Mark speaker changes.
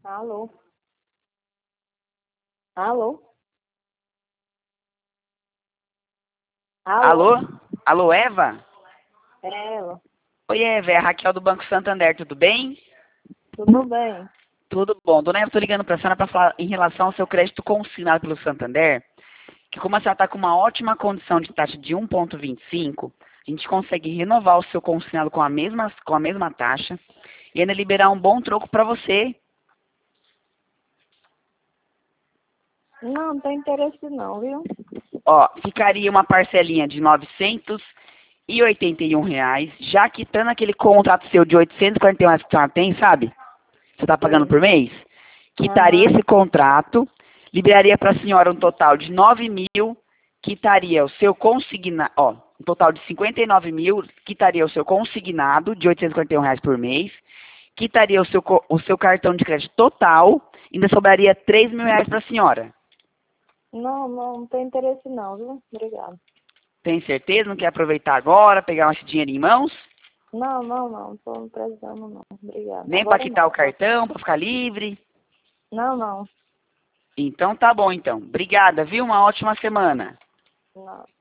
Speaker 1: Alô? Alô? Alô?
Speaker 2: Alô? Alô, Eva?
Speaker 1: É ela.
Speaker 2: Oi, Eva, é a Raquel do Banco Santander, tudo bem?
Speaker 1: Tudo bem?
Speaker 2: Tudo bom. Dona Eva, estou ligando para a senhora para falar em relação ao seu crédito consignado pelo Santander, que como a senhora está com uma ótima condição de taxa de 1,25, a gente consegue renovar o seu consignado com a mesma taxa e ainda liberar um bom troco para você.
Speaker 1: Não tem interesse não, viu?
Speaker 2: Ó, ficaria uma parcelinha de R$ 981, já quitando aquele contrato seu de R$ 841 que a senhora tem, sabe? Você está pagando
Speaker 1: Sei.
Speaker 2: por mês? Quitaria
Speaker 1: Aham.
Speaker 2: esse contrato, liberaria para a senhora um total de 9.000, quitaria o seu consignado, ó, um total de 59 mil, quitaria o seu consignado de R$ 841 por mês, quitaria o seu cartão de crédito total, ainda sobraria R$ 3.000 para a senhora.
Speaker 1: Não tem interesse não, viu? Obrigada.
Speaker 2: Tem certeza? Não quer aproveitar agora, pegar esse dinheiro em mãos?
Speaker 1: Não tô precisando não. Obrigada.
Speaker 2: Nem para
Speaker 1: Agora
Speaker 2: quitar
Speaker 1: não.
Speaker 2: o cartão, para ficar livre?
Speaker 1: Não.
Speaker 2: Então tá bom então. Obrigada, viu? Uma ótima semana.
Speaker 1: Não.